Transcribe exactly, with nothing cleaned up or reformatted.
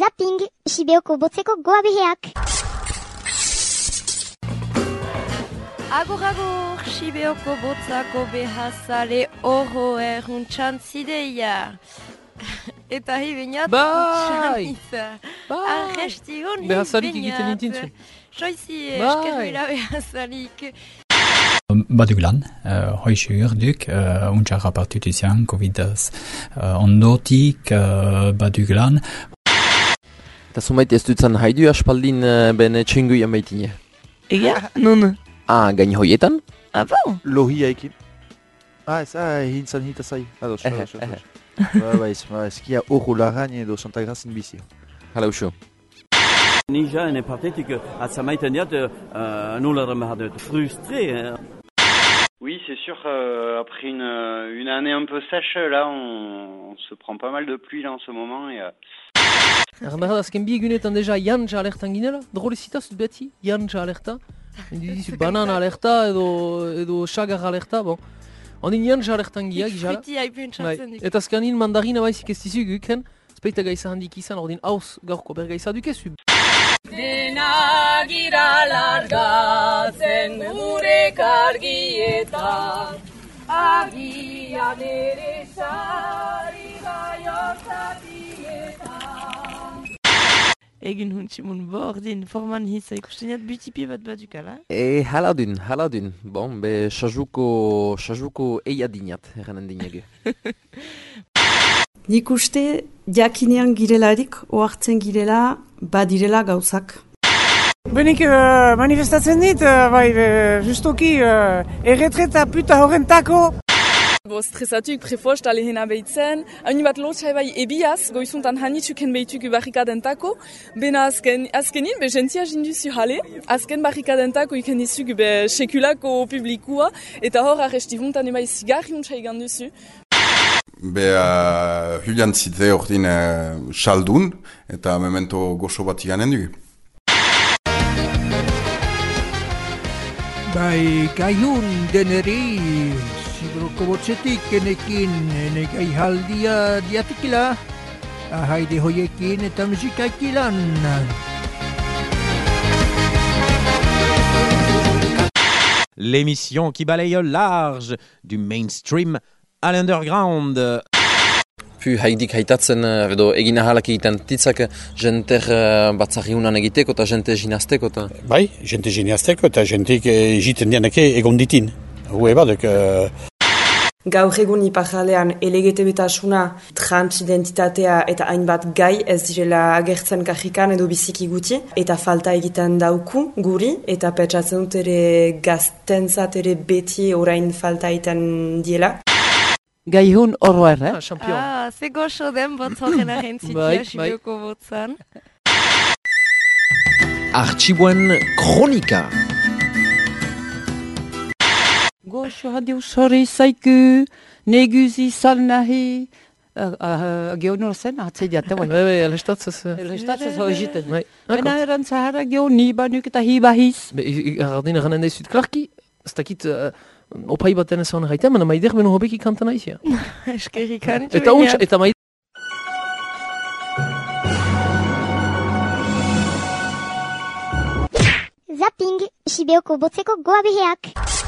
Zapping, Shibeoko botzeko goabeheak. Agur agur, Shibeoko botzako behazale oro erruntxan zideia. Eta hi bainat, bai! Bai! Arresti hon, behazalik egiten nintzen. Soizi, eskerrela behazalik. Badugulan, uh, hoixur duk, uh, untxa rapartutizian, covidaz uh, ondotik, uh, badugulan. Eta zumait ez dutzen haidu aspaldin uh, ben txingui amaitine. Ega, nun? Ah, gain hoietan? Ah, bon? Lohia ekin. Ah, ez ah, hintzan hita zai. Ados, ados, ados. Ba, ba, ez, ba, ezkia horro lagan edo Santa Grazin bizio. Hala usio. Nija ene partetik atzamaiten diat nola remadet frustré. Oui, c'est sûr, euh, après une, une année un peu sèche, là, on, on se prend pas mal de pluie là en ce moment. Et, euh... Ermerda, azken bi egunetan deja jantza alertan ginela, drolezita zut beti, jantza alerta. Dizu banana alerta edo, edo xagar alerta, bon. Ondin jantza alertan gia, gizala. Fruti haipen txatzen dik. Eta azkanin mandarina baizik ez dizu guken, speita gaiza handik izan, ordin hauz gaurko bergaiza dukezu. Dena gira largatzen gure kargietan, agian ere sari gaiortzatietan. Egin huntzimun bordin, forman hisa ikusteniat butipi bat badukala. E, hala dun, hala dun. Bon, be, sajuko, sajuko eia dinat, eranen dinege. Nik uste, jakinean girelarik, oartzen girela, badirela gauzak. Benik uh, manifestatzen dit, uh, bai, uh, justoki, uh, erretreta puta horrentako. Bo, stresatuk prefost ale hena behitzen, hain bat lotxai bai ebiaz, goizuntan hanitzuken behituk barrikadentako, bena azken, azkenin, be gentia jinduzu jale, azken barrikadentako iken izuk be sekulako publikua, eta hor arrestivuntan eba zigarri untxai ganduzu. Be, uh, Julian zite ordin uh, saldun, eta memento goxo bat iganen du. Bai, gaihun deneri, Shibeoko botzetik enekin, enekai haldia diatikila, ahaide hoiekin eta musikakilan. L'émission qui balaye large du mainstream à l'underground. Pu haidik haitatzen, edo egin ahalak egiten titzak jenter uh, batzarriunan egiteko eta jente jinazteko eta... Bai, jente jinazteko eta jentik egiten dianeke egon ditin. Hue badek... Uh... Gaur egun iparjalean elegete betasuna, transidentitatea eta hainbat gai ez direla agertzen kajikan edo biziki guti, eta falta egiten dauku guri, eta petsatzen dut ere gaztentzat ere beti orain falta egiten diela. Gaihun horroer, eh? Ah, champion. Ah, ze goxo den botzoren ahentzitia Shibeoko botzan. Artxiboen kronika. Goxo hadiu sori zaiku, neguzi sal nahi, geon horzen, atzei diate, bai. Bai, bai, elestatzez. Elestatzez hoi jiten. Bena eran zahara geon nibanuk eta hibahiz. Ardin eranen daizut klarki, ez dakit... Opai baten ez hona gaita, mena maider beno hobeki kantan aizia. Eskerri kantu eta untsa, eta maider... Zapping, Shibeoko botzeko goabeheak.